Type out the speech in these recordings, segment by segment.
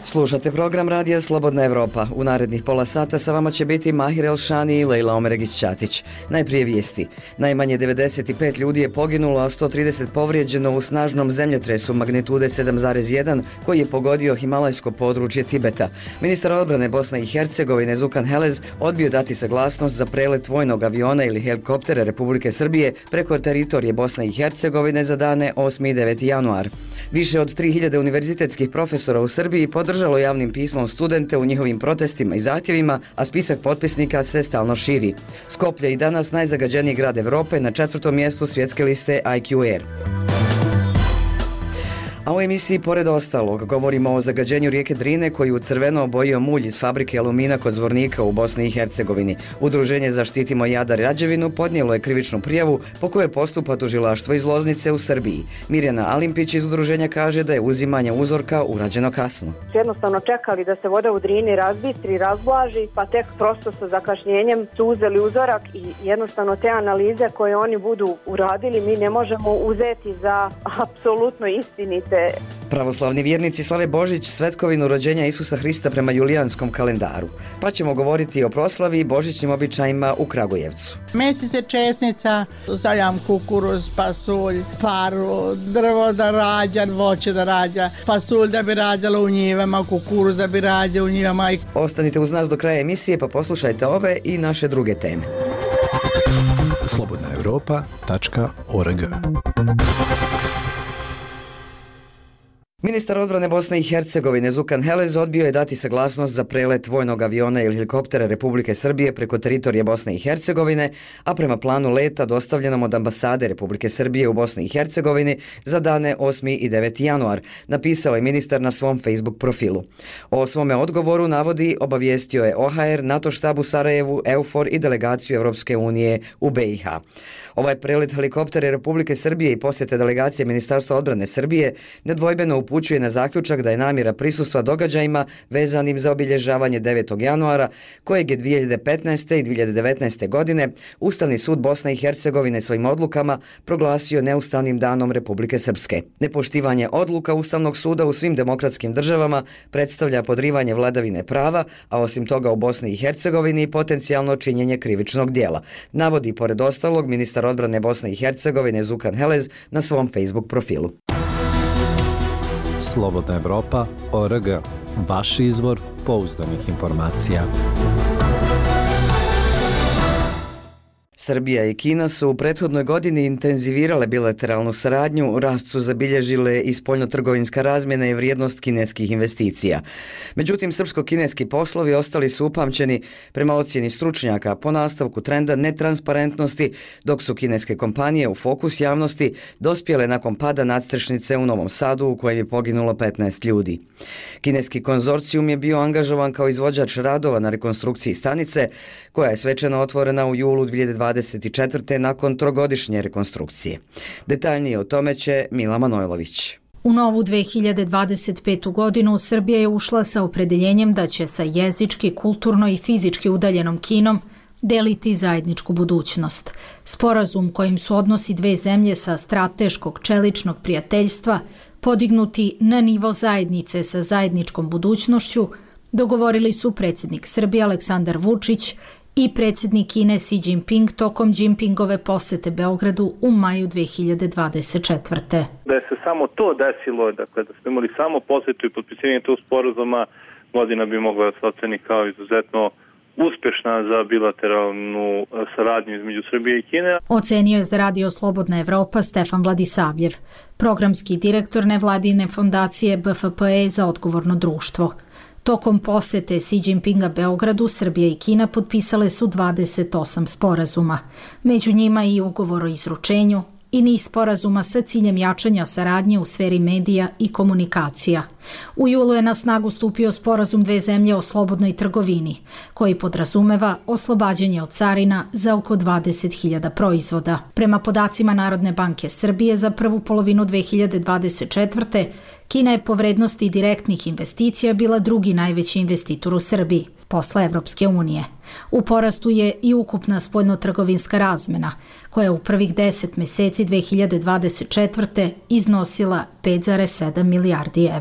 Slušate program Radija Slobodna Evropa. U narednih pola sata sa vama će biti Mahir Elšani i Lejla Omeregić-Ćatić. Najprije vijesti. Najmanje 95 ljudi je poginulo, a 130 povrijeđeno u snažnom zemljotresu magnitude 7,1 koji je pogodio himalajsko područje Tibeta. Ministar odbrane Bosne i Hercegovine Zukan Helez odbio dati saglasnost za prelet vojnog aviona ili helikoptera Republike Srbije preko teritorije Bosne i Hercegovine za dane 8. i 9. januar. Više od 3000 univerzitetskih profesora u Srbiji podržalo javnim pismom studente u njihovim protestima i zahtjevima, a spisak potpisnika se stalno širi. Skoplje i danas najzagađeniji grad Evrope na 4. mjestu svjetske liste IQ Air. A u emisiji pored ostalog govorimo o zagađenju rijeke Drine koju crveno obojio mulj iz fabrike Alumina kod Zvornika u Bosni i Hercegovini. Udruženje Zaštitimo Jadar i Rađevinu podnijelo je krivičnu prijavu po kojoj postupa tužilaštvo iz Loznice u Srbiji. Mirjana Alimpić iz udruženja kaže da je uzimanje uzorka urađeno kasno. Jednostavno čekali da se voda u Drini razbistri, razblaži, pa tek prosto sa zakašnjenjem su uzeli uzorak i jednostavno te analize koje oni budu uradili mi ne možemo uzeti za apsolutno istinite. Pravoslavni vjernici slave Božić svetkovinu rođenja Isusa Hrista prema julijanskom kalendaru. Pa ćemo govoriti o proslavi i božićnim običajima u Kragujevcu. Mesi se česnica, stavljam kukuruz, pasulj, paru, drvo da rađa, voće da rađa, pasulj da bi rađala u njivama, kukuruz da bi rađa u njivama. Ostanite uz nas do kraja emisije pa poslušajte ove i naše druge teme. slobodnaevropa.org. Ministar odbrane Bosne i Hercegovine Zukan Helez odbio je dati saglasnost za prelet vojnog aviona ili helikoptera Republike Srbije preko teritorije Bosne i Hercegovine, a prema planu leta dostavljenom od ambasade Republike Srbije u Bosni i Hercegovini za dane 8. i 9. januar, napisao je ministar na svom Facebook profilu. O svome odgovoru navodi obavijestio je OHR, NATO štab u Sarajevu, EUFOR i delegaciju Evropske unije u BiH. Ovaj prelet helikoptera Republike Srbije i posjete delegacije Ministarstva odbrane Srbije nedvojbeno upućuje na zaključak da je namjera prisustva događajima vezanim za obilježavanje 9. januara, kojeg je 2015. i 2019. godine Ustavni sud Bosne i Hercegovine svojim odlukama proglasio neustavnim danom Republike Srpske. Nepoštivanje odluka Ustavnog suda u svim demokratskim državama predstavlja podrivanje vladavine prava, a osim toga u Bosni i Hercegovini potencijalno činjenje krivičnog dijela, navodi pored ostalog ministar odbrane Bosne i Hercegovine Zukan Helez na svom Facebook profilu. slobodnaevropa.org. Vaš izvor pouzdanih informacija. Srbija i Kina su u prethodnoj godini intenzivirale bilateralnu saradnju, rast su zabilježile i spoljnotrgovinska razmjena i vrijednost kineskih investicija. Međutim, srpsko-kineski poslovi ostali su upamćeni prema ocjeni stručnjaka po nastavku trenda netransparentnosti, dok su kineske kompanije u fokus javnosti dospjele nakon pada nadstrešnice u Novom Sadu u kojem je poginulo 15 ljudi. Kineski konzorcijum je bio angažovan kao izvođač radova na rekonstrukciji stanice, koja je svečano otvorena u julu 2024. nakon trogodišnje rekonstrukcije. Detaljnije o tome će Mila Manojlović. U novu 2025. godinu Srbija je ušla sa opredeljenjem da će sa jezički, kulturno i fizički udaljenom Kinom deliti zajedničku budućnost. Sporazum kojim su odnosi dve zemlje sa strateškog čeličnog prijateljstva podignuti na nivo zajednice sa zajedničkom budućnošću dogovorili su predsjednik Srbije Aleksandar Vučić i predsjednik Kine Xi Jinping tokom Jinpingove posjete Beogradu u maju 2024. Da je se samo to desilo, dakle da smo imali samo posjetu i potpisivanje tog sporazuma, godina bi mogla da se oceni kao izuzetno uspješna za bilateralnu saradnju između Srbije i Kine. Ocenio je za Radio Slobodna Evropa Stefan Vladisavljev, programski direktor nevladine fondacije BFPE za odgovorno društvo. Tokom posjete Xi Jinpinga Beogradu, Srbija i Kina potpisale su 28 sporazuma. Među njima i ugovor o izručenju i niz sporazuma sa ciljem jačanja saradnje u sferi medija i komunikacija. U julu je na snagu stupio sporazum dve zemlje o slobodnoj trgovini, koji podrazumeva oslobađanje od carina za oko 20.000 proizvoda. Prema podacima Narodne banke Srbije za prvu polovinu 2024. Kina je po vrednosti direktnih investicija bila drugi najveći investitor u Srbiji, posle Evropske unije. U porastu je i ukupna spoljnotrgovinska razmena, koja je u prvih 10 mjeseci 2024. iznosila 5,7 milijardi evra.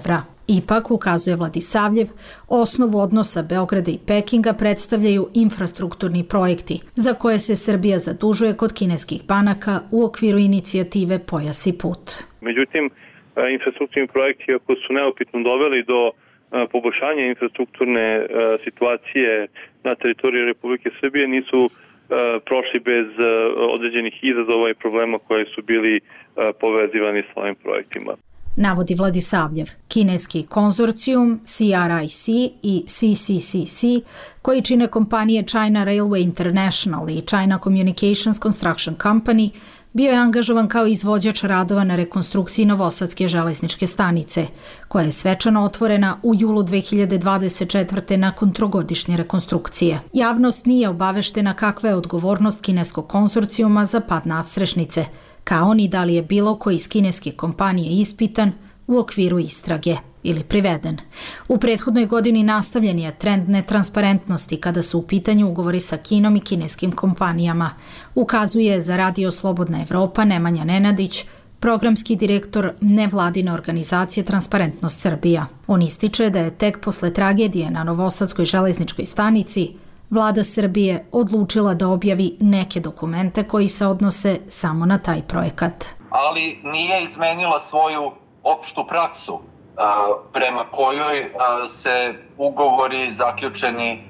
Ipak, ukazuje Vladisavljev, osnovu odnosa Beograda i Pekinga predstavljaju infrastrukturni projekti, za koje se Srbija zadužuje kod kineskih banaka u okviru inicijative Pojas i put. Međutim, infrastrukturni projekti, ako su neupitno doveli do poboljšanja infrastrukturne situacije na teritoriji Republike Srbije, nisu prošli bez određenih izazova i problema koji su bili povezivani s ovim projektima. Navodi Vladisavljev, kineski konzorcijum CRIC i CCCC, koji čine kompanije China Railway International i China Communications Construction Company, bio je angažovan kao izvođač radova na rekonstrukciji Novosadske železničke stanice, koja je svečano otvorena u julu 2024. nakon trogodišnje rekonstrukcije. Javnost nije obaveštena kakva je odgovornost kineskog konzorcijuma za pad nadstrešnice, kao ni da li je bilo koji iz kineske kompanije ispitan u okviru istrage ili priveden. U prethodnoj godini nastavljen je trend netransparentnosti kada su u pitanju ugovori sa Kinom i kineskim kompanijama, ukazuje za Radio Slobodna Evropa Nemanja Nenadić, programski direktor nevladine organizacije Transparentnost Srbija. On ističe da je tek posle tragedije na Novosadskoj železničkoj stanici Vlada Srbije odlučila da objavi neke dokumente koji se odnose samo na taj projekat. Ali nije izmenila svoju opštu praksu prema kojoj se ugovori zaključeni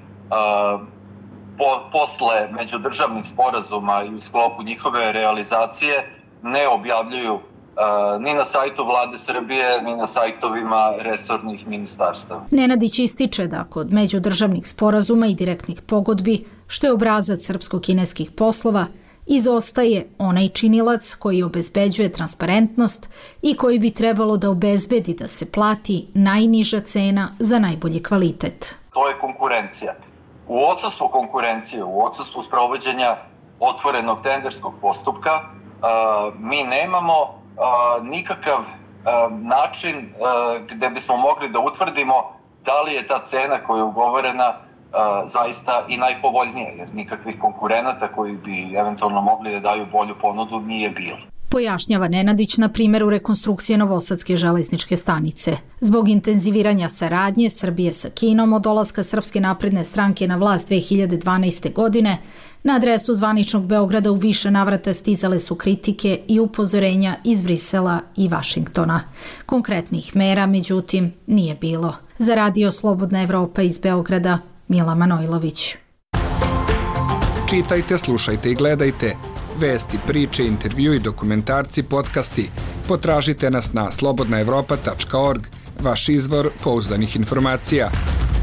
posle međudržavnih sporazuma i u sklopu njihove realizacije ne objavljuju ni na sajtu Vlade Srbije, ni na sajtovima resornih ministarstava. Nenadić ističe da kod međudržavnih sporazuma i direktnih pogodbi, što je obrazac srpsko-kineskih poslova, izostaje onaj činilac koji obezbeđuje transparentnost i koji bi trebalo da obezbedi da se plati najniža cena za najbolji kvalitet. To je konkurencija. U odsustvu konkurencije, u odsustvu sprovođenja otvorenog tenderskog postupka, mi nemamo nikakav način gde bismo mogli da utvrdimo da li je ta cena koja je ugovorena zaista i najpovoljnije, jer nikakvih konkurenata koji bi eventualno mogli da daju bolju ponudu nije bilo. Pojašnjava Nenadić na primjeru rekonstrukcije Novosadske železničke stanice. Zbog intenziviranja saradnje Srbije sa Kinom od dolaska Srpske napredne stranke na vlast 2012. godine, na adresu zvaničnog Beograda u više navrata stizale su kritike i upozorenja iz Brisela i Vašingtona. Konkretnih mera, međutim, nije bilo. Za Radio Slobodna Evropa iz Beograda, Mila Manojlović. Čitajte, slušajte i gledajte. Vesti, priče, intervju i dokumentarci, podcasti. Potražite nas na slobodnaevropa.org, vaš izvor pouzdanih informacija.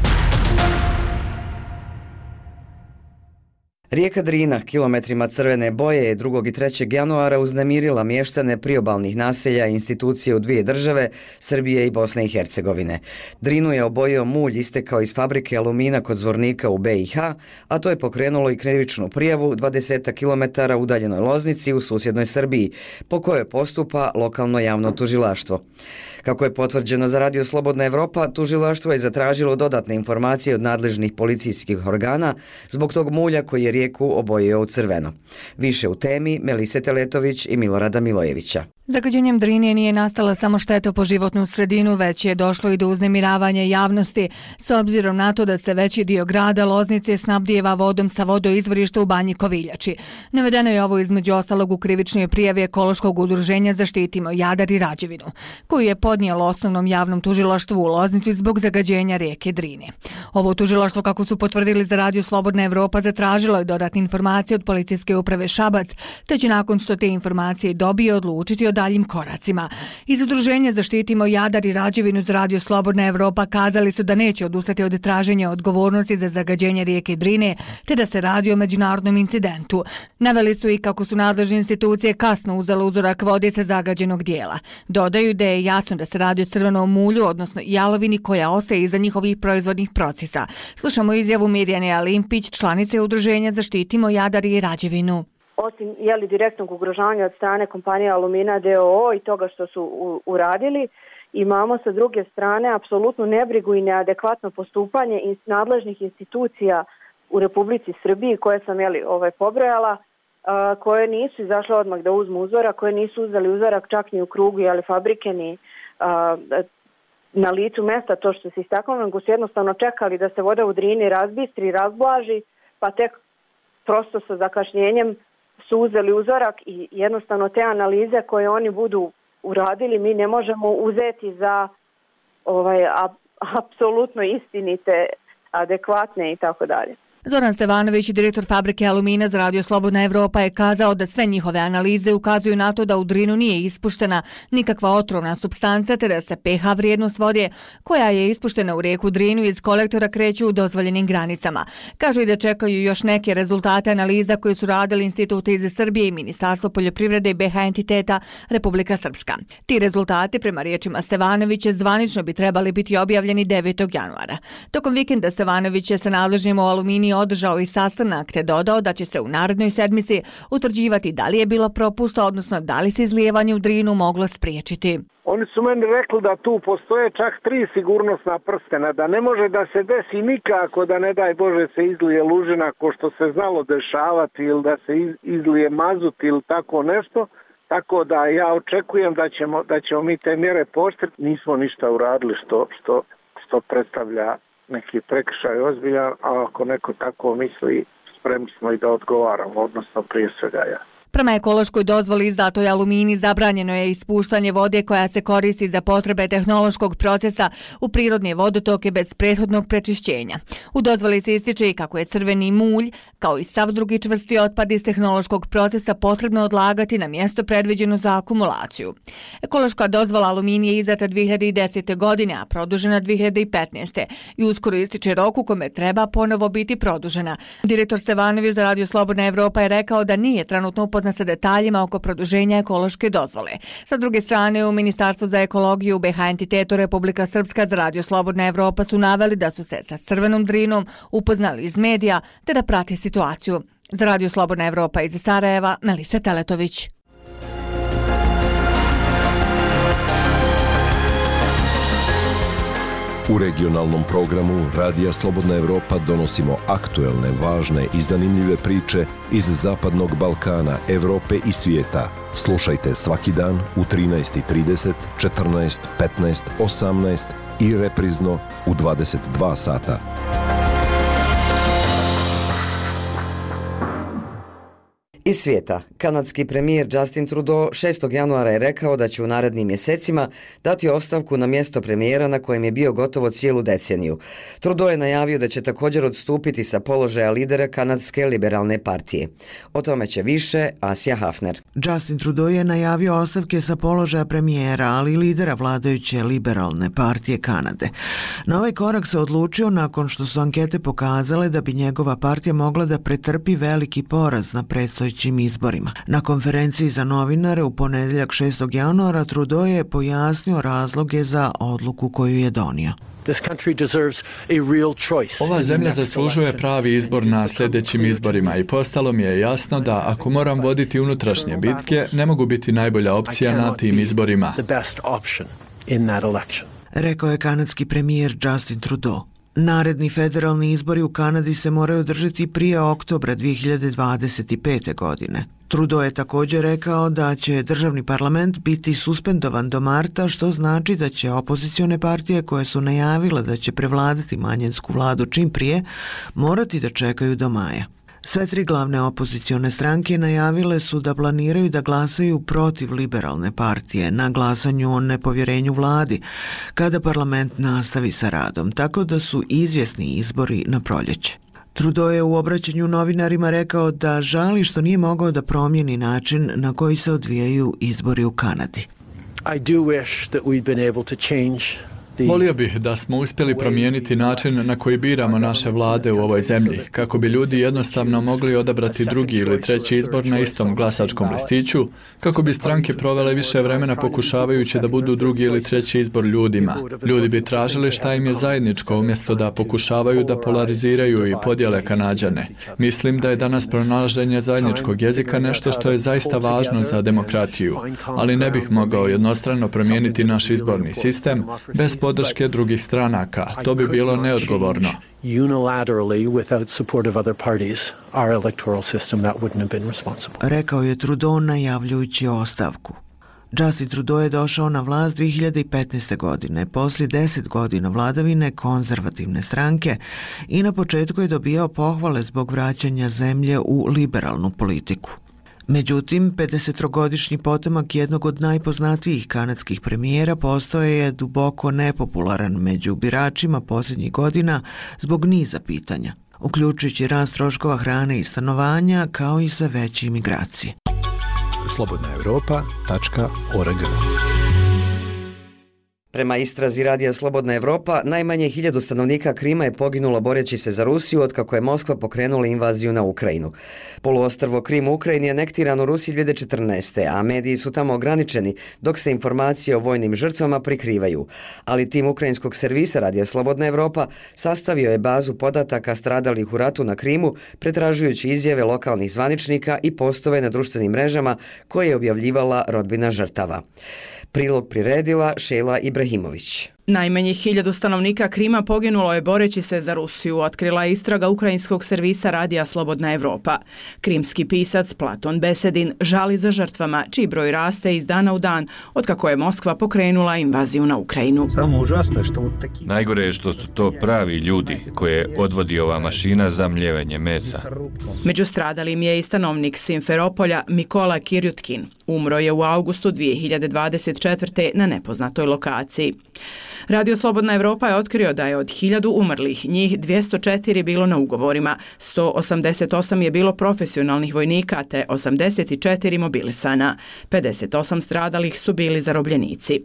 Rijeka Drina kilometrima crvene boje je 2. i 3. januara uznemirila mještane priobalnih naselja i institucije u dvije države, Srbije i Bosne i Hercegovine. Drinu je obojio mulj istekao iz fabrike alumina kod Zvornika u BiH, a to je pokrenulo i krivičnu prijavu 20 km udaljenoj Loznici u susjednoj Srbiji, po kojoj postupa lokalno javno tužilaštvo. Kako je potvrđeno za Radio Slobodna Evropa, tužilaštvo je zatražilo dodatne informacije od nadležnih policijskih organa zbog tog mulja koji je rijeku obojio u crveno. Više u temi Melise Teletović i Milorada Milojevića. Zagađenjem Drine nije nastala samo šteta po životnu sredinu, već je došlo i do uznemiravanja javnosti, s obzirom na to da se veći dio grada Loznice snabdijeva vodom sa vodoizvorišta u Banji Koviljači. Navedeno je ovo između ostalog u krivičnoj prijavi ekološkog udruženja Zaštitimo Jadar i Rađevinu, koju je podnijelo osnovnom javnom tužilaštvu u Loznicu zbog zagađenja rijeke Drine. Ovo tužilaštvo, kako su potvrdili za Radio Slobodna Evropa, zatražilo je dodatne informacije od policijske uprave Šabac, te će nakon što te informacije dobije odlučiti o daljim koracima. Iz udruženja Zaštitimo Jadar i Rađevinu za Radio Slobodna Evropa kazali su da neće odustati od traženja odgovornosti za zagađenje rijeke Drine, te da se radi o međunarodnom incidentu. Naveli su i kako su nadležne institucije kasno uzele uzorak vodice zagađenog dijela. Dodaju da je jasno da se radi o crvenom mulju, odnosno jalovini koja ostaje iza njihovih proizvodnih procesa. Slušamo izjavu Mirjane Alimpić, članice udruženja Zaštitimo Jadar i Rađevinu. Osim direktnog ugrožavanja od strane kompanije Alumina DOO i toga što su uradili, imamo sa druge strane apsolutnu nebrigu i neadekvatno postupanje nadležnih institucija u Republici Srbiji, koje sam pobrojala, koje nisu izašle odmah da uzmu uzorak, koje nisu uzeli uzorak čak ni u krugu fabrike na licu mesta to što se istaknulo, nego su jednostavno čekali da se voda u Drini razbistri, razblaži, pa tek prosto sa zakašnjenjem su uzeli uzorak i jednostavno te analize koje oni budu uradili mi ne možemo uzeti za apsolutno istinite, adekvatne i tako dalje. Zoran Stevanović, direktor fabrike Alumina za Radio Slobodna Evropa, je kazao da sve njihove analize ukazuju na to da u Drinu nije ispuštena nikakva otrovna supstanca, te da se pH vrijednost vode koja je ispuštena u rijeku Drinu iz kolektora kreću u dozvoljenim granicama. Kažu i da čekaju još neke rezultate analiza koje su radili instituti iz Srbije i Ministarstvo poljoprivrede i BH entiteta Republika Srpska. Ti rezultati, prema riječima Stevanovića, zvanično bi trebali biti objavljeni 9. januara. Tokom vikenda Stevanović je sa nadležnim u Alumini održao i sastanak te dodao da će se u narednoj sedmici utvrđivati da li je bilo propusta, odnosno da li se izlijevanje u Drinu moglo spriječiti. Oni su meni rekli da tu postoje čak 3 sigurnosna prstena, da ne može da se desi nikako da ne daj Bože se izlije lužina ko što se znalo dešavati ili da se izlije mazut ili tako nešto. Tako da ja očekujem da ćemo mi te mjere pooštriti. Nismo ništa uradili što predstavlja neki prekršaj ozbiljan, a ako neko tako misli, spremni smo i da odgovaramo, odnosno prije svega ja. Prema ekološkoj dozvoli izdatoj Alumini zabranjeno je ispuštanje vode koja se koristi za potrebe tehnološkog procesa u prirodne vodotoke bez prethodnog prečišćenja. U dozvoli se ističe i kako je crveni mulj, kao i sav drugi čvrsti otpad iz tehnološkog procesa potrebno odlagati na mjesto predviđeno za akumulaciju. Ekološka dozvola Alumini je izdata 2010. godine, a produžena 2015. i uskoro ističe rok u kome treba ponovo biti produžena. Direktor Stevanović za Radio Slobodna Evropa je rekao da nije trenutno upoznat sa detaljima oko produženja ekološke dozvole. Sa druge strane, u Ministarstvu za ekologiju u BH entitetu Republika Srpska za Radio Slobodna Evropa su naveli da su se sa Crvenom Drinom upoznali iz medija te da prate situaciju. Za Radio Slobodna Evropa iz Sarajeva, Melisa Teletović. U regionalnom programu Radija Slobodna Evropa donosimo aktuelne, važne i zanimljive priče iz Zapadnog Balkana, Evrope i svijeta. Slušajte svaki dan u 13:30, 14, 15, 18 i reprizno u 22 sata. Iz svijeta, kanadski premijer Justin Trudeau 6. januara je rekao da će u narednim mjesecima dati ostavku na mjesto premijera na kojem je bio gotovo cijelu deceniju. Trudeau je najavio da će također odstupiti sa položaja lidera kanadske liberalne partije. O tome će više Asja Hafner. Justin Trudeau je najavio ostavke sa položaja premijera, ali i lidera vladajuće liberalne partije Kanade. Na ovaj korak se odlučio nakon što su ankete pokazale da bi njegova partija mogla da pretrpi veliki poraz na predstojećim izborima. Na konferenciji za novinare u ponedjeljak 6. januara Trudeau je pojasnio razloge za odluku koju je donio. Ova zemlja zaslužuje pravi izbor na sljedećim izborima i postalo mi je jasno da ako moram voditi unutrašnje bitke, ne mogu biti najbolja opcija na tim izborima. Rekao je kanadski premijer Justin Trudeau. Naredni federalni izbori u Kanadi se moraju održati prije oktobra 2025. godine. Trudeau je također rekao da će državni parlament biti suspendovan do marta, što znači da će opozicione partije koje su najavile da će prevladati manjinsku vladu čim prije morati da čekaju do maja. Sve 3 glavne opozicione stranke najavile su da planiraju da glasaju protiv liberalne partije na glasanju o nepovjerenju vladi kada parlament nastavi sa radom, tako da su izvjesni izbori na proljeće. Trudeau je u obraćanju novinarima rekao da žali što nije mogao da promijeni način na koji se odvijaju izbori u Kanadi. Volio bih da smo uspjeli promijeniti način na koji biramo naše vlade u ovoj zemlji, kako bi ljudi jednostavno mogli odabrati drugi ili treći izbor na istom glasačkom listiću, kako bi stranke provele više vremena pokušavajući da budu drugi ili treći izbor ljudima. Ljudi bi tražili šta im je zajedničko umjesto da pokušavaju da polariziraju i podijele Kanađane. Mislim da je danas pronalaženje zajedničkog jezika nešto što je zaista važno za demokratiju, ali ne bih mogao jednostrano promijeniti naš izborni sistem bez podrške drugih stranaka. To bi bilo neodgovorno. Rekao je Trudeau najavljujući ostavku. Justin Trudeau je došao na vlast 2015. godine, poslije 10 godina vladavine konzervativne stranke i na početku je dobijao pohvale zbog vraćanja zemlje u liberalnu politiku. Međutim, 50-godišnji potomak jednog od najpoznatijih kanadskih premijera postao je duboko nepopularan među biračima posljednjih godina zbog niza pitanja, uključujući rast troškova hrane i stanovanja, kao i sve veće imigracije. slobodnaevropa.org. Prema istrazi Radija Slobodna Evropa, najmanje 1000 stanovnika Krima je poginulo boreći se za Rusiju otkako je Moskva pokrenula invaziju na Ukrajinu. Poluostrvo Krim u Ukrajini je anektiran u Rusiji 2014. a mediji su tamo ograničeni dok se informacije o vojnim žrtvama prikrivaju. Ali tim ukrajinskog servisa Radija Slobodna Evropa sastavio je bazu podataka stradalih u ratu na Krimu, pretražujući izjave lokalnih zvaničnika i postove na društvenim mrežama koje je objavljivala rodbina žrtava. Prilog priredila Šejla Ibrahimović. Najmanje 1000 stanovnika Krima poginulo je boreći se za Rusiju, otkrila je istraga ukrajinskog servisa Radija Slobodna Evropa. Krimski pisac Platon Besedin žali za žrtvama, čiji broj raste iz dana u dan, otkako je Moskva pokrenula invaziju na Ukrajinu. Najgore je što su to pravi ljudi koje odvodi ova mašina za mljevenje mesa. Među stradalim je i stanovnik Simferopolja Mikola Kirjutkin. Umro je u augustu 2024. na nepoznatoj lokaciji. Radio Slobodna Evropa je otkrio da je od 1000 umrlih, njih 204 bilo na ugovorima, 188 je bilo profesionalnih vojnika te 84 mobilisana. 58 stradalih su bili zarobljenici.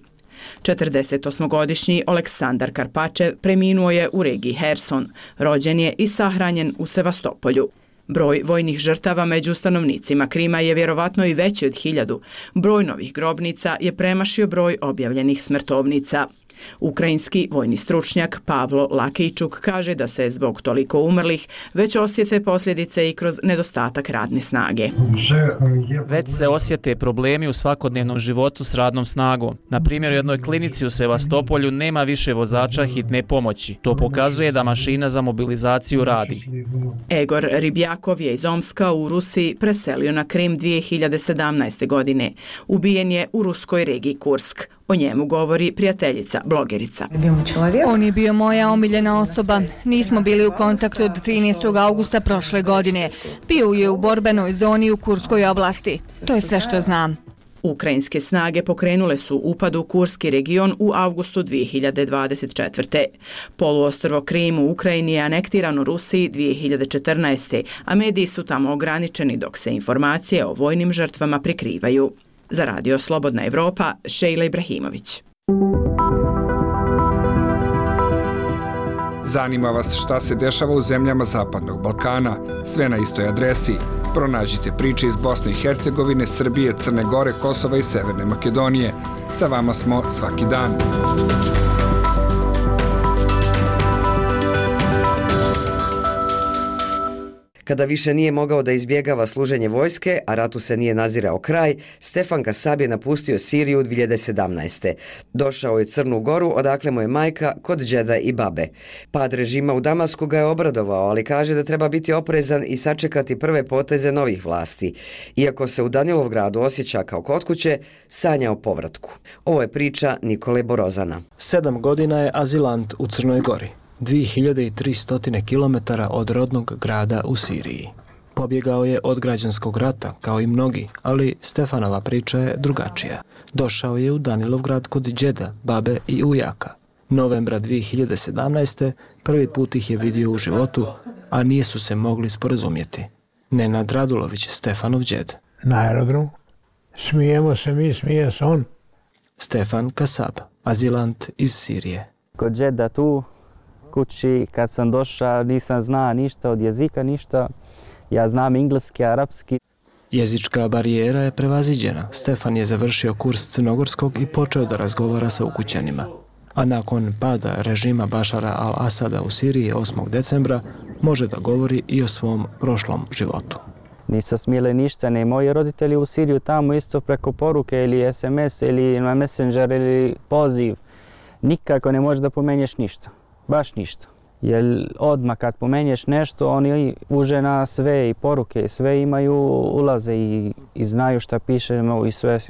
48-godišnji Oleksandar Karpačev preminuo je u regiji Herson. Rođen je i sahranjen u Sevastopolju. Broj vojnih žrtava među stanovnicima Krima je vjerovatno i veći od 1000. Broj novih grobnica je premašio broj objavljenih smrtovnica. Ukrajinski vojni stručnjak Pavlo Lakijčuk kaže da se zbog toliko umrlih već osjete posljedice i kroz nedostatak radne snage. Već se osjete problemi u svakodnevnom životu s radnom snagom. Na primjer, u jednoj klinici u Sevastopolju nema više vozača hitne pomoći. To pokazuje da mašina za mobilizaciju radi. Egor Ribjakov je iz Omska u Rusiji preselio na Krim 2017. godine. Ubijen je u ruskoj regiji Kursk. O njemu govori prijateljica, blogerica. On je bio moja omiljena osoba. Nismo bili u kontaktu od 13. augusta prošle godine. Bio je u borbenoj zoni u Kurskoj oblasti. To je sve što znam. Ukrajinske snage pokrenule su upad u Kurski region u avgustu 2024. Poluostrvo Krim u Ukrajini je anektirano Rusiji 2014. a mediji su tamo ograničeni dok se informacije o vojnim žrtvama prikrivaju. Za Radio Slobodna Evropa, Šejla Ibrahimović. Zanima vas šta se dešava u zemljama Zapadnog Balkana? Sve na istoj adresi. Pronađite priče iz Bosne i Hercegovine, Srbije, Crne Gore, Kosova i Severne Makedonije. Sa vama smo svaki dan. Kada više nije mogao da izbjegava služenje vojske, a ratu se nije nazirao kraj, Stefan Kasab je napustio Siriju 2017. Došao je u Crnu Goru, odakle mu je majka kod džeda i babe. Pad režima u Damasku ga je obradovao, ali kaže da treba biti oprezan i sačekati prve poteze novih vlasti. Iako se u Danilovgradu osjeća kao kod kuće, sanja o povratku. Ovo je priča Nikole Borozana. 7 godina je azilant u Crnoj Gori. 2300 km od rodnog grada u Siriji. Pobjegao je od građanskog rata, kao i mnogi, ali Stefanova priča je drugačija. Došao je u Danilovgrad kod džeda, babe i ujaka. Novembra 2017. prvi put ih je vidio u životu, a nisu se mogli sporazumjeti. Nenad Radulović, Stefanov džed. Na aerodromu. Smijemo se mi, smije se on. Stefan Kasab, azilant iz Sirije. Kod džeda tu kući, kad sam došao, nisam znao ništa od jezika, ništa. Ja znam engleski, arapski. Jezička barijera je prevaziđena. Stefan je završio kurs crnogorskog i počeo da razgovara sa ukućanima. A nakon pada režima Bašara al-Asada u Siriji 8. decembra može da govori i o svom prošlom životu. Nisu smjeli ništa, ne moji roditelji u Siriju tamo isto preko poruke ili SMS ili na Messenger ili poziv. Nikako ne možeš da pomenješ ništa. Baš ništa. Jer odmah kad pomenješ nešto, oni uže na sve i poruke, sve imaju ulaze i znaju šta pišemo i sve.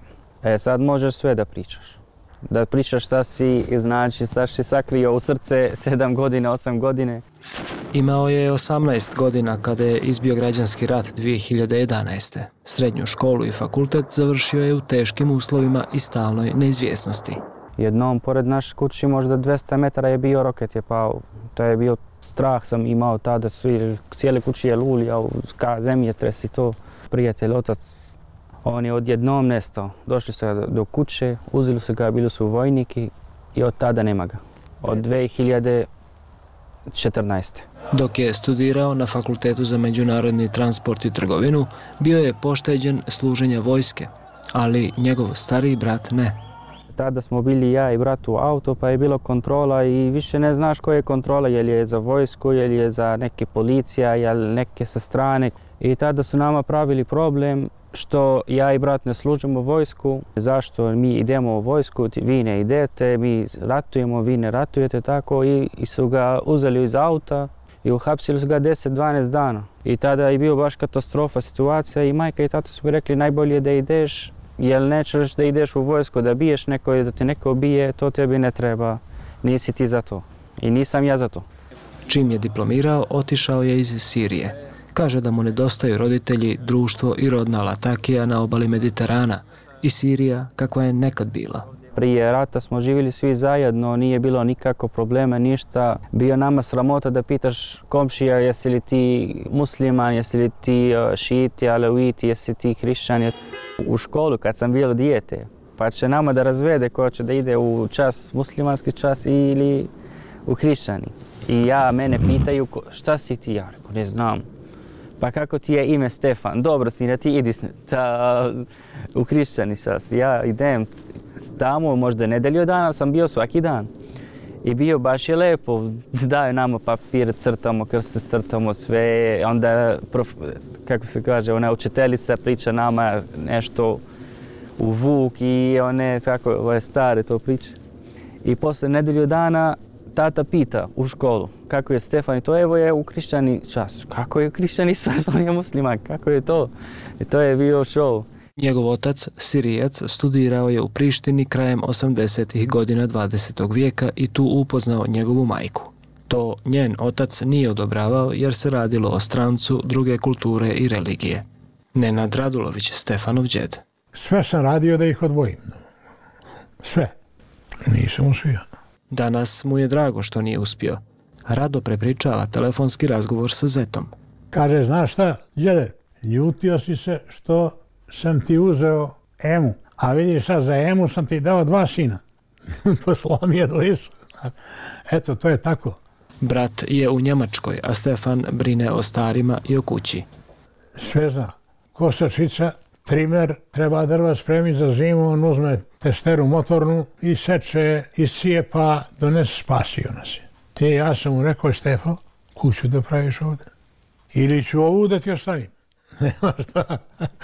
Sad možeš sve da pričaš. Da pričaš šta si, znači šta si sakrio u srce 7 godina, 8 godine. Imao je 18 godina kada je izbio građanski rat 2011. Srednju školu i fakultet završio je u teškim uslovima i stalnoj neizvjesnosti. Jednom pored naše kući možda 200 metara je bio roket je pao. To je bio strah sam imao tada, cijele kući je luljao, zemljotres i to. Prijatelj, otac, on je odjednom nestao. Došli su do kuće, uzeli su ga, bili su vojniki i od tada nema ga. Od 2014. Dok je studirao na Fakultetu za međunarodni transport i trgovinu, bio je pošteđen služenja vojske, ali njegov stariji brat ne. Tada smo bili ja i brat u auto, pa je bilo kontrola i više ne znaš koja je kontrola, je li je za vojsku, je li je za neke policija, je li neke sa strane. I tada su nama pravili problem što ja i brat ne služimo vojsku. Zašto mi idemo u vojsku, vi ne idete, mi ratujemo, vi ne ratujete, tako. I su ga uzeli iz auta i uhapsili su ga 10-12 dana. I tada je bio baš katastrofa situacija i majka i tata su mi rekli najbolje da ideš, jer nećeš da ideš u vojsku, da biješ neko i da te neko bije, to tebi ne treba, nisi ti za to. I nisam ja za to. Čim je diplomirao, otišao je iz Sirije. Kaže da mu nedostaju roditelji, društvo i rodna Latakija na obali Mediterana i Sirija kakva je nekad bila. Prije rata smo živjeli svi zajedno, nije bilo nikako problema, ništa. Bio nama sramota da pitaš komšija jesi li ti musliman, jesi li ti šiti, aleviti, jesi ti hrišćan. U školu kad sam bio dijete, pa će nama da razvede ko će da ide u čas, muslimanski čas ili u hrišćani. I mene pitaju šta si ti, ja rekao ne znam. Pa kako ti je ime Stefan? Dobro sine, ti idi u hrišćani čas. Ja idem tamo, možda nedelju dana sam bio svaki dan. I bio baš je lepo, daju nama papir, crtamo, krste crtamo sve. Onda, kako se kaže, ona učiteljica priča nama nešto u Vuk i one, kako je stare to priče. I posle nedelju dana tata pita u školu kako je Stefan i to evo je u hrišćani čas. Kako je u hrišćani čas, on je musliman, kako je to? I to je bio show. Njegov otac, Sirijac, studirao je u Prištini krajem 80. godina 20. vijeka i tu upoznao njegovu majku. To njen otac nije odobravao jer se radilo o strancu druge kulture i religije. Nenad Radulović, Stefanov džed. Sve sam radio da ih odvojim. Sve. Nisam uspio. Danas mu je drago što nije uspio. Rado prepričava telefonski razgovor sa zetom. Kaže, znaš šta, djede, ljutio si se što sam ti uzeo Emu, a vidiš sad za Emu sam ti dao 2 sina. Poslao mi je 2. Eto, to je tako. Brat je u Njemačkoj, a Stefan brine o starima i o kući. Sve zna. Kosačica, trimer, treba drva spremiti za zimu, on uzme testeru motornu i seče iz cijepa, donese, spasio nas je. Ja sam mu rekao, Stefan, kuću da praviš ovdje. Ili ću ovu da ti ostavim. Nema šta.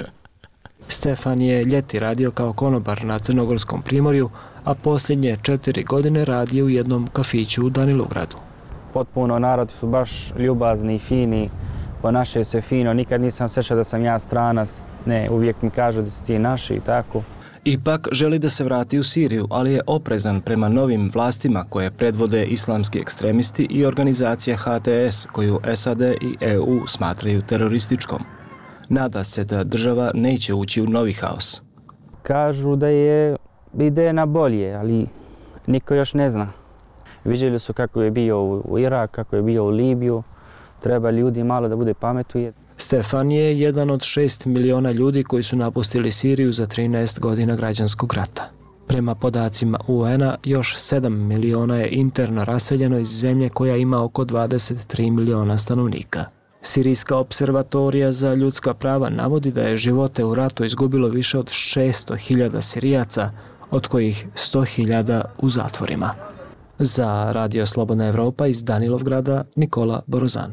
Stefan je ljeti radio kao konobar na Crnogorskom primorju, a posljednje 4 godine radio u jednom kafiću u Danilovgradu. Potpuno narod su baš ljubazni i fini, ponašaju se fino, nikad nisam sjećao da sam ja stranac, ne, uvijek mi kažu da su ti naši i tako. Ipak želi da se vrati u Siriju, ali je oprezan prema novim vlastima koje predvode islamski ekstremisti i organizacija HTS koju SAD i EU smatraju terorističkom. Nada se da država neće ući u novi haos. Kažu da ide na bolje, ali niko još ne zna. Vidjeli su kako je bio u Irak, kako je bio u Libiju. Treba ljudi malo da bude pametuje. Stefan je jedan od 6 miliona ljudi koji su napustili Siriju za 13 godina građanskog rata. Prema podacima UN-a, još 7 miliona je interno raseljeno iz zemlje koja ima oko 23 miliona stanovnika. Sirijska observatorija za ljudska prava navodi da je živote u ratu izgubilo više od 600.000 Sirijaca, od kojih 100.000 u zatvorima. Za Radio Slobodna Evropa iz Danilovgrada, Nikola Borozan.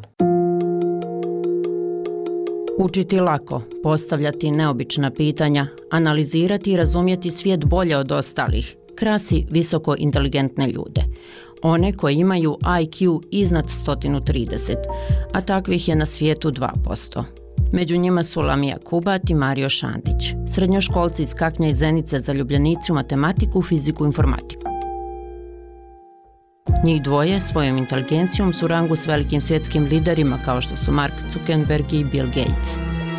Učiti lako, postavljati neobična pitanja, analizirati i razumjeti svijet bolje od ostalih, krasi visoko inteligentne ljude. One koji imaju IQ iznad 130, a takvih je na svijetu 2%. Među njima su Lamija Kubat i Mario Šantić, srednjoškolci iz Kaknja i Zenice, zaljubljenici u matematiku, fiziku i informatiku. Njih dvoje svojom inteligencijom su u rangu s velikim svjetskim liderima kao što su Mark Zuckerberg i Bill Gates.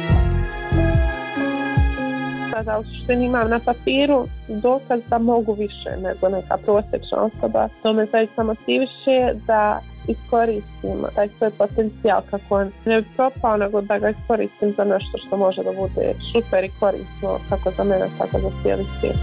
Da u suštini imam na papiru dokaz da mogu više nego neka prosječna osoba. To me zaista motiviše da iskoristim taj svoj potencijal kako on ne bi propao, nego da ga iskoristim za nešto što može da bude super i korisno kako za mene, tako za cijeli svijet.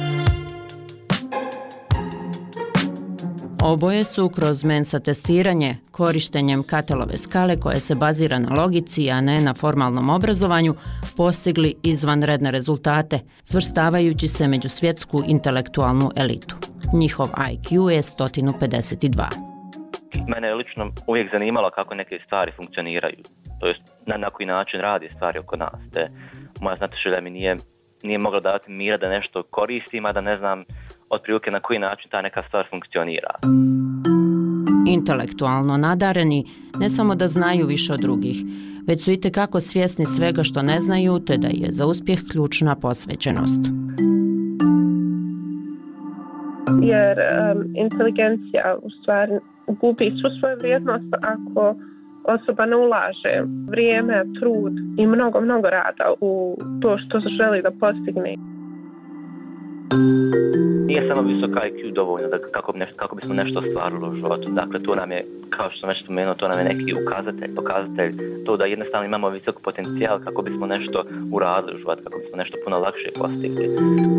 Oboje su kroz Mensa testiranje, korištenjem Catelove skale koja se bazira na logici, a ne na formalnom obrazovanju, postigli izvanredne rezultate, svrstavajući se među svjetsku intelektualnu elitu. Njihov IQ je 152. Mene je lično uvijek zanimalo kako neke stvari funkcioniraju, to jest na koji način radi stvari oko nas. Moja znatiželja mi nije mogla dati mira da nešto koristim, a da ne znam otprilike na koji način ta neka stvar funkcionira. Intelektualno nadareni ne samo da znaju više od drugih, već su itekako svjesni svega što ne znaju, te da je za uspjeh ključna posvećenost. Jer inteligencija u stvari gubi svu svoju vrijednost ako osoba ne ulaže vrijeme, trud i mnogo rada u to što se želi da postigne. Nije samo visok IQ dovoljno da kako bismo nešto ostvarili u životu. Dakle, to nam je, kao što sam već spomenuo, to nam je neki pokazatelj, to da jednostavno imamo visok potencijal kako bismo nešto uradili u životu, kako bismo nešto puno lakše postigli.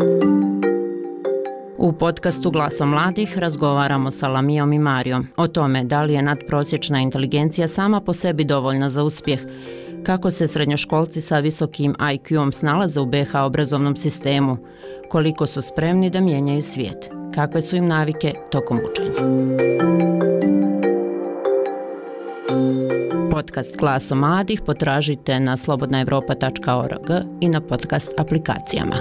U podcastu Glasom mladih razgovaramo sa Lamijom i Marijom o tome da li je nadprosječna inteligencija sama po sebi dovoljna za uspjeh, kako se srednjoškolci sa visokim IQ-om snalaze u BiH obrazovnom sistemu, koliko su spremni da mijenjaju svijet, kakve su im navike tokom učenja. Podcast Glasom mladih potražite na slobodnaevropa.org i na podcast aplikacijama.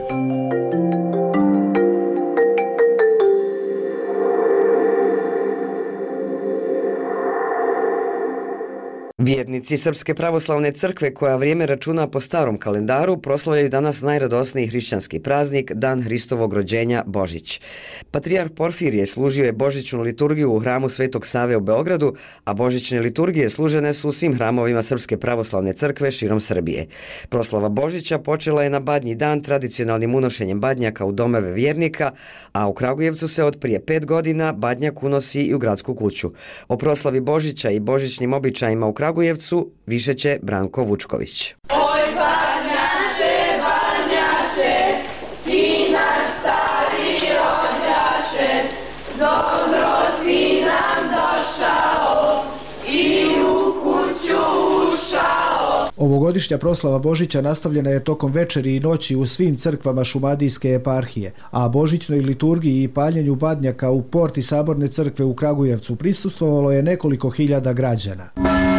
Vjernici Srpske pravoslavne crkve, koja vrijeme računa po starom kalendaru, proslavljaju danas najradosniji hrišćanski praznik, Dan Hristovog rođenja, Božić. Patrijarh Porfirije služio je božićnu liturgiju u hramu Svetog Save u Beogradu, a božićne liturgije služene su u svim hramovima Srpske pravoslavne crkve širom Srbije. Proslava Božića počela je na Badnji dan tradicionalnim unošenjem badnjaka u domove vjernika, a u Kragujevcu se od prije 5 godina badnjak unosi i u gradsku kuću. O proslavi Božića i božićnim običajima u Kragujevcu više će Branko Vučković. Oj badnjače, badnjače, ti naš stari rođače, dobro si nam došao i u kuću ušao. Ovogodišnja proslava Božića nastavljena je tokom večeri i noći u svim crkvama Šumadijske eparhije, a božićnoj liturgiji i paljenju badnjaka u porti Saborne crkve u Kragujevcu prisustvovalo je nekoliko hiljada građana.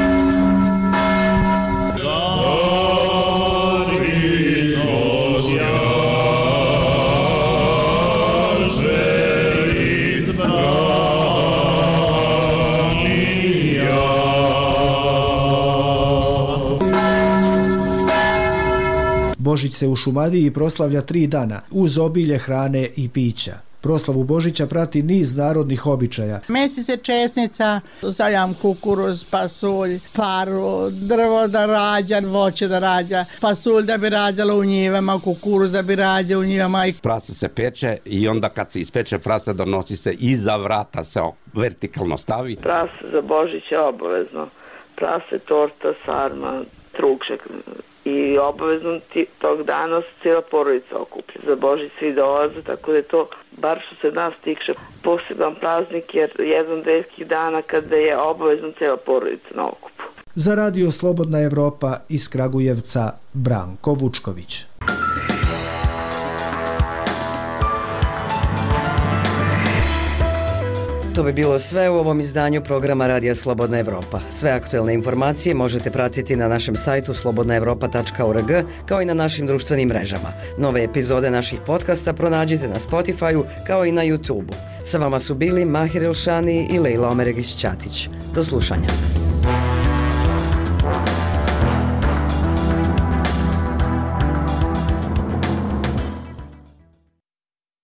Božić se u Šumadiji proslavlja 3 dana, uz obilje hrane i pića. Proslavu Božića prati niz narodnih običaja. Mesi se česnica, sajam kukuruz, pasulj, paru, drvo da rađa, voće da rađa, pasulj da bi rađalo u njivama, kukuruz da bi rađao u njivama. Prase se peče i onda kad se ispeče prase donosi se iza vrata, se vertikalno stavi. Prase za Božić je obavezno. Prase, torta, sarma, trugšek. I obavezno tog dana se cijela porodica okuplja. Za Božić svi dolaze, tako da je to, bar što se nas tiče, poseban praznik, jer jedan od retkih dana kada je obavezno cijela porodica na okupu. Za Radio Slobodna Evropa iz Kragujevca, Branko Vučković. To bi bilo sve u ovom izdanju programa Radija Slobodna Evropa. Sve aktuelne informacije možete pratiti na našem sajtu slobodnaevropa.org, kao i na našim društvenim mrežama. Nove epizode naših podcasta pronađite na Spotify-u kao i na YouTube-u. Sa vama su bili Mahir Elšani i Lejla Omeregić-Ćatić. Do slušanja.